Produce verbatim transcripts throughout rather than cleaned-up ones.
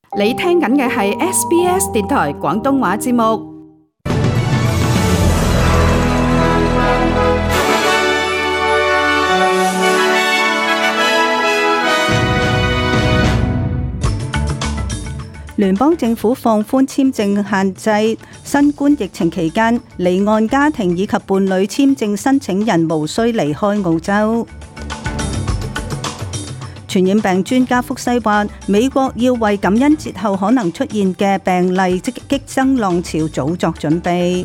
你聽緊嘅係 S B S 電台廣東話節目。聯邦政府放寬簽證限制，新冠疫情期間，離岸家庭以及伴侶簽證申請人無需離開澳洲。傳染病專家福西話，美國要為感恩節後可能出現嘅病例即激增浪潮早作準備。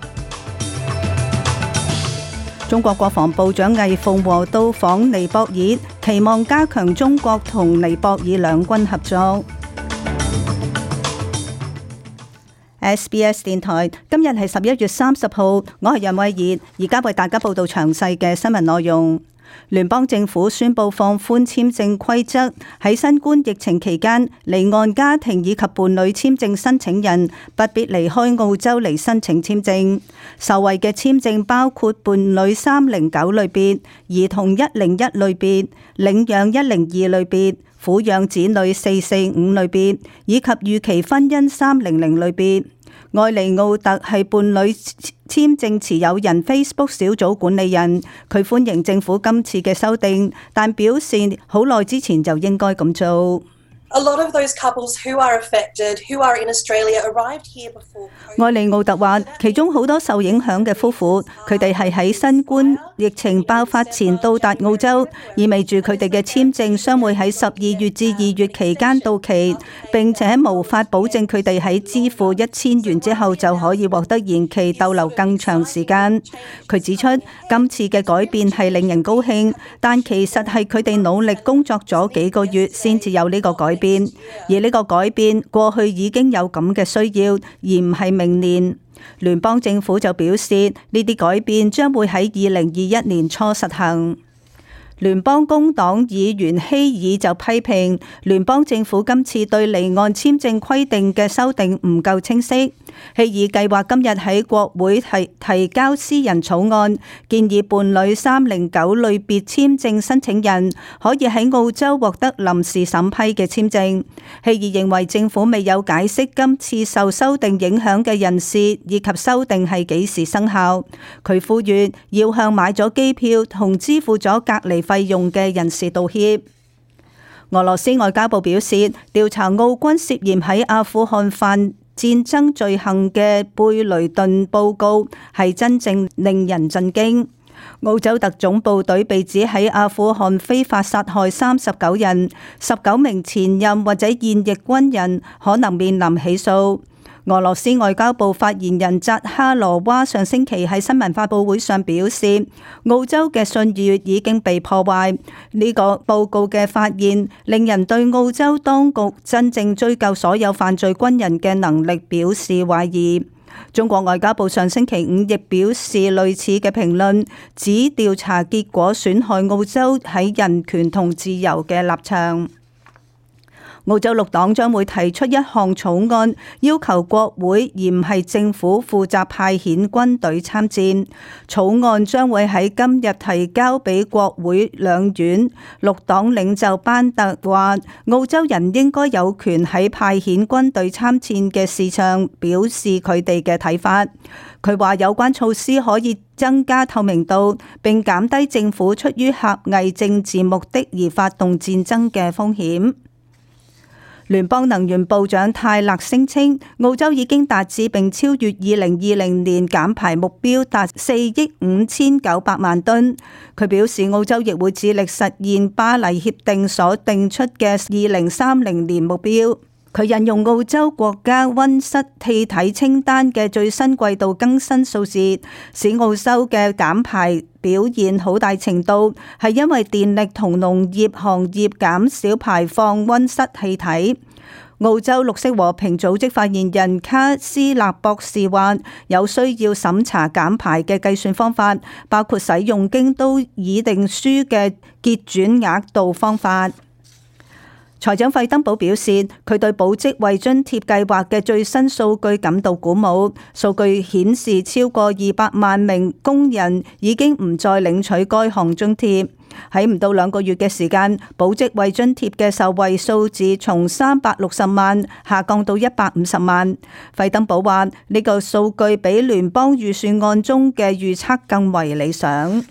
中國國防部長魏鳳和到訪尼泊爾，期望加強中國同尼泊爾兩軍合作。S B S 電台今日係十一月三十號，我係任慧儀，而家為大家報道詳細嘅新聞內容。聯邦政府宣布放寬簽證規則，喺新冠疫情期間，離岸家庭以及伴侶簽證申請人不必離開澳洲嚟申請簽證。受惠嘅簽證包括伴侶三零九類別、兒童一零一類別、領養一零二類別、撫養子女四四五類別，以及預期婚姻三零零類別。艾利奧特係伴侶簽證持有人 Facebook 小組管理人，佢歡迎政府今次嘅修訂，但表示好耐之前就應該咁做。 A lot of those couples who are affected, who are in Australia, arrived here before COVID. 艾利奧特話，其中好多受影響嘅夫婦，佢哋係喺新冠疫情爆發前到達澳洲，意味住佢哋嘅簽證將會喺十二月至二月期間到期，並且無法保證佢哋喺支付一千元之後就可以獲得延期逗留更長時間。佢指出，今次嘅改變係令人高興，但其實係佢哋努力工作咗幾個月先至有呢個改變。而呢個改變過去已經有咁嘅需要，而唔係明年。聯邦政府就表示，呢啲改變將會喺二零二一年初實行。聯邦工黨議員希爾就批評聯邦政府今次對離岸簽證規定嘅修訂唔夠清晰。希爾計劃今日喺國會提提交私人草案，建議伴侶三零九類別簽證申請人可以喺澳洲獲得臨時審批嘅簽證。希爾認為政府未有解釋今次受修訂影響嘅人士以及修訂係幾時生效。佢呼籲要向買咗機票同支付咗隔離費用嘅人士道歉。俄羅斯外交部表示，調查澳軍涉嫌喺阿富汗犯戰爭罪行嘅貝雷頓報告係真正令人震驚。澳洲特種部隊被指喺阿富汗非法殺害三十九人，十九名前任或者現役軍人可能面臨起訴。俄羅斯外交部發言人扎哈羅娃上星期喺新聞發佈會上表示，澳洲嘅信譽已經被破壞。呢個報告嘅發現令人對澳洲當局真正追究所有犯罪軍人嘅能力表示懷疑。中國外交部上星期五亦表示類似嘅評論，指調查結果損害澳洲喺人權同自由嘅立場。澳洲綠黨將會提出一項草案，要求國會而唔係政府負責派遣軍隊參戰。草案將會喺今日提交俾國會兩院。綠黨領袖班特話，澳洲人應該有權喺派遣軍隊參戰嘅事上表示佢哋嘅睇法。佢話有關措施可以增加透明度，並減低政府出於狹隘政治目的而發動戰爭嘅風險。聯邦能源部長泰勒聲稱，澳洲已經達至並超越二零二零年減排目標，達四億五千九百萬噸。佢表示，澳洲亦會致力實現巴黎協定所定出嘅二零三零年目標。佢引用澳洲國家溫室氣體清單嘅最新季度更新數字，使澳洲嘅減排表現好大程度係因為電力同農業行業減少排放溫室氣體。澳洲綠色和平組織發言人卡斯納博士話，有需要審查減排嘅計算方法，包括使用京都議定書嘅結轉額度方法。 財長費登堡表示，佢對保職為津貼計劃嘅最新數據感到鼓舞。數據顯示，超過二百萬名工人已經唔再領取該項津貼。喺唔到兩個月嘅時間，保職為津貼嘅受惠數字從三百六十萬下降到一百五十萬。費登堡話：呢個數據比聯邦預算案中嘅預測更為理想。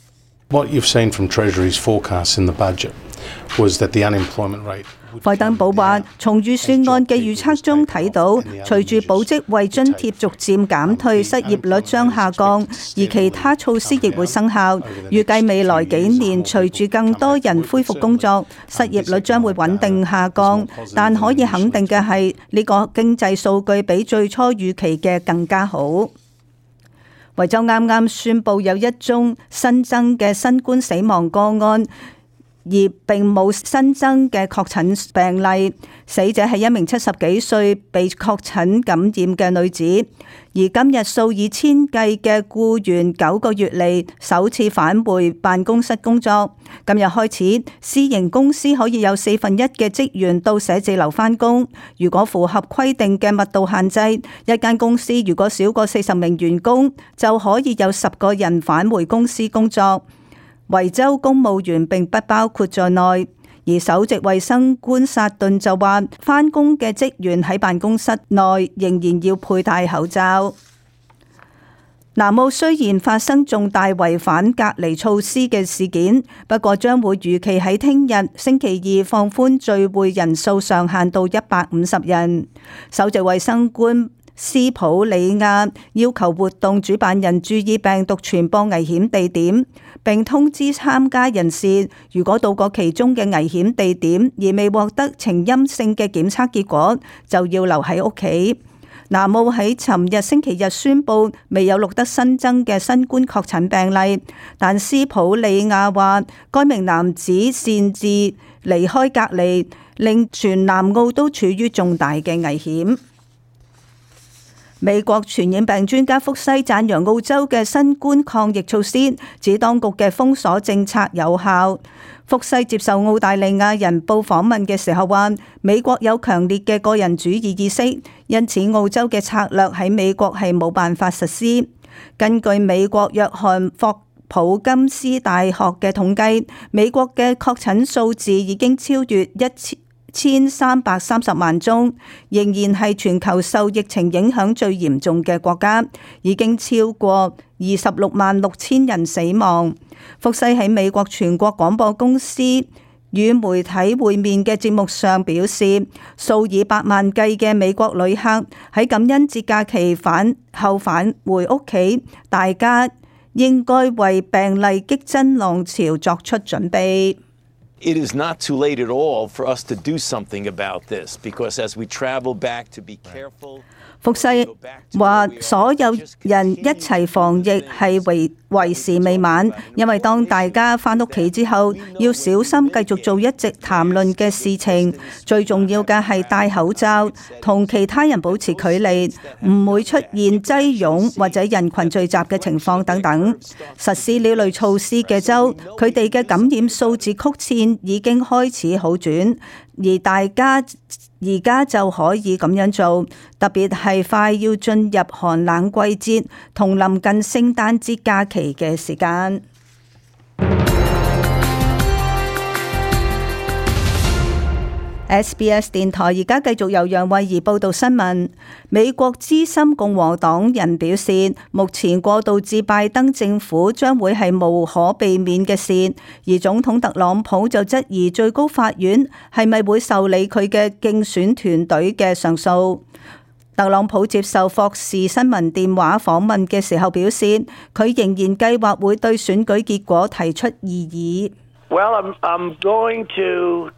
What you've seen from Treasury's forecasts in the budget was that the unemployment rate。 費登堡話：從預算案嘅預測中睇到，隨住保職為津貼逐漸減退，失業率將下降，而其他措施亦會生效。預計未來幾年，隨住更多人恢復工作，失業率將會穩定下降。但可以肯定嘅係，呢個經濟數據比最初預期嘅更加好。維州啱啱宣布有一宗新增嘅新冠死亡個案，而並冇新增嘅確診病例。死者係一名七十幾歲被確診感染嘅女子。而今日數以千計嘅僱員九個月嚟首次返回辦公室工作。今日開始，私營公司可以有四分一嘅職員到寫字樓返工。如果符合規定嘅密度限制，一間公司如果少過四十名員工，就可以有十個人返回公司工作。維州公務員並不包括在內。而首席衛生官薩頓就話，返工嘅職員喺辦公室內仍然要佩戴口罩。南澳雖然發生重大違反隔離措施嘅事件，不過將會如期喺聽日星期二放寬聚會人數上限到一百五十人。首席衛生官斯普里亞要求活動主辦人注意病毒傳播危險地點，並通知參加人士，如果到過其中嘅危險地點而未獲得呈陰性嘅檢測結果，就要留喺屋企。南澳喺尋日星期日宣布未有錄得新增嘅新冠確診病例，但斯普里亞話，該名男子擅自離開隔離，令全南澳都處於重大嘅危險。美國傳染病專家福西讚揚澳洲嘅新冠抗疫措施，指當局嘅封鎖政策有效。福西接受澳大利亞人報訪問嘅時候話，美國有強烈嘅個人主義意識，因此澳洲嘅策略喺美國係冇辦法實施。根據美國約翰霍普金斯大學嘅統計，美國嘅確診數字已經超越一千千三百三十萬宗，仍然係全球受疫情影響最嚴重嘅國家，已經超過二十六萬六千人死亡。福西喺美國全國廣播公司與媒體會面嘅節目上表示，數以百萬計嘅美國旅客喺感恩節假期返後返回屋企，大家應該為病例激增浪潮作出準備。 It is not too late at all for us to do something about this, because as we travel back to be careful. 福西話：所有人一齊防疫係為為時未晚，因為當大家返屋企之後，要小心繼續做一直談論嘅事情。最重要嘅係戴口罩，同其他人保持距離，唔會出現擠擁或者人群聚集嘅情況等等。實施呢類措施嘅州，佢哋嘅感染數字曲線已經開始好轉。而大家而家就可以咁樣做，特別係快要進入寒冷季節同臨近聖誕節假期嘅時間。S B S 電台而家繼續由楊慧儀報道新聞。美國資深共和黨人表示，目前過渡至拜登政府將會係無可避免嘅事，而總統特朗普就質疑最高法院係咪會受理佢嘅競選團隊嘅上訴。特朗普接受霍士新聞電話訪問嘅時候表示，佢仍然計劃會對選舉結果提出異議。 Well, I'm, I'm going to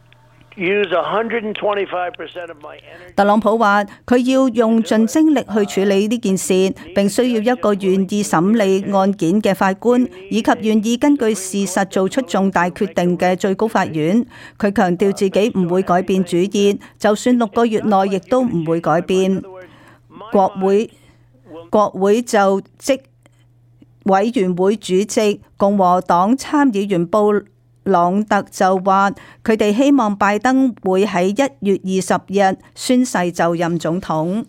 one twenty-five percent of my energy. 特朗普話：佢要用盡精力去處理呢件事，並需要一個願意審理案件嘅法官，以及願意根據事實做出重大決定嘅最高法院。佢強調自己唔會改變主意，就算六個月內亦都唔會改變。國會國會就職委員會主席共和黨參議員布朗特就話，佢哋希望拜登會喺一月二十日宣誓就任總統。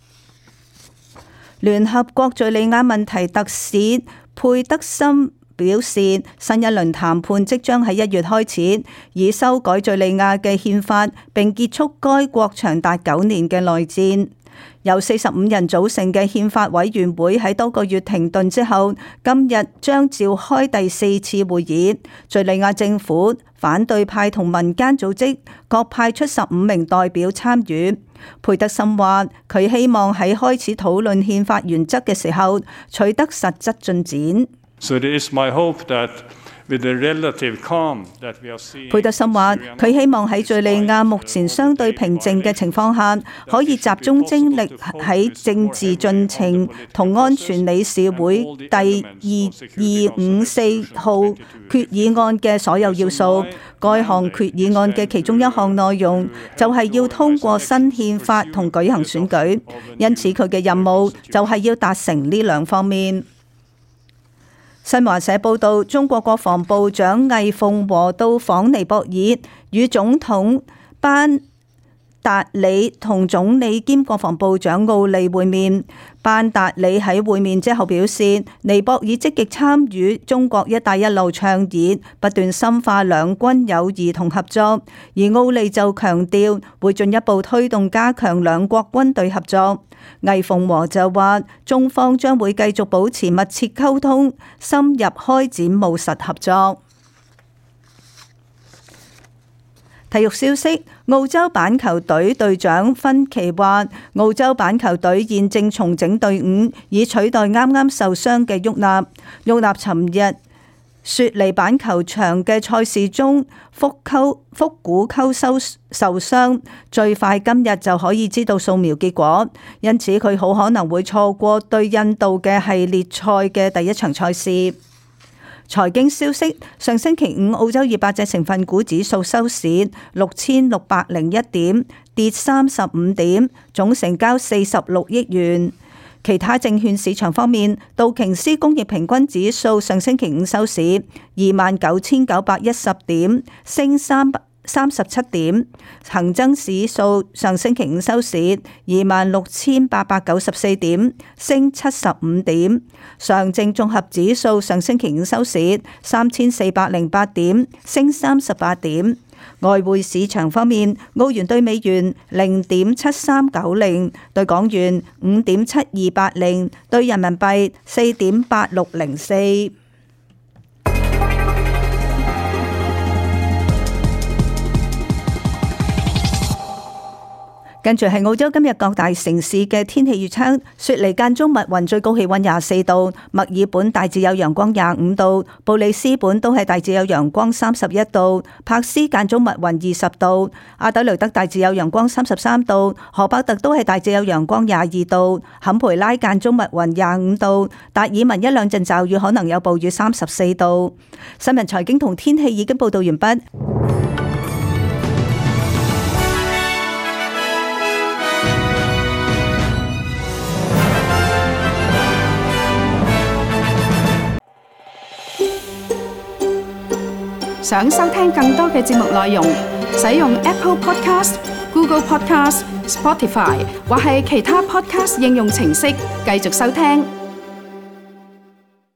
聯合國敘利亞問題特使佩德森表示，新一輪談判即將喺一月開始，以修改敘利亞嘅憲法，並結束該國長達九年嘅內戰。由四十五人組成嘅憲法委員會喺多個月停頓之後，今日將召開第四次會議。敘利亞政府、反對派同民間組織各派出十五名代表參與。佩德森話：佢希望喺開始討論憲法原則嘅時候取得實質進展。 So it is my hope that with the relative calm that we are seeing， 佩德森話：佢希望喺敘利亞目前相對平靜嘅情況下，可以集中精力喺政治進程同安全理事會第二二五四號決議案嘅所有要素。該項決議案嘅其中一項內容就係要通過新憲法同舉行選舉，因此佢嘅任務就係要達成呢兩方面。新華社報道，中國國防部長魏鳳和到訪尼泊爾，與總統班達里同總理兼國防部長奧利會面。班達里喺會面之後表示，尼泊爾積極參與中國一帶一路倡議，不斷深化兩軍友誼同合作。而奧利就強調會進一步推動加強兩國軍隊合作。魏鳳和就話，中方將會繼續保持密切溝通，深入開展務實合作。體育消息，澳洲板球隊隊長芬奇話，澳洲板球隊現正重整隊伍，以取代啱啱受傷嘅沃納。沃納尋日雪梨板球場嘅賽事中腹溝腹股溝收受傷，最快今日就可以知道掃描結果，因此佢好可能會錯過對印度嘅系列賽嘅第一場賽事。財經消息，上星期五澳洲二百隻成分股指數收市六千六百零一點，跌三十五點，總成交四十六億元。其他證券市場方面，道瓊斯工業平均指數上星期五收市二萬九千九百一十點，升三百三十七點。恒生指數上星期五收市二萬六千八百九十四點，升七十五點。上證綜合指數上星期五收市三千四百零八點，升三十八點。外匯市場方面，澳元對美元零點七三九零，對港元五點七二八零，對人民幣四點八六零四。跟住係澳洲今日各大城市嘅天氣預測：雪梨間中密雲，最高氣溫廿四度；墨爾本大致有陽光廿五度；布里斯本都係大致有陽光三十一度；柏斯間中密雲二十度；阿德雷德大致有陽光三十三度；荷伯特都係大致有陽光廿二度；坎培拉間中密雲廿五度；達爾文一兩陣驟雨，可能有暴雨三十四度。新聞財經同天氣已經報道完畢。 想收聽更多嘅節目內容，使用 Apple Podcast、Google Podcast、Spotify 或係其他 Podcast 應用程式繼續收聽。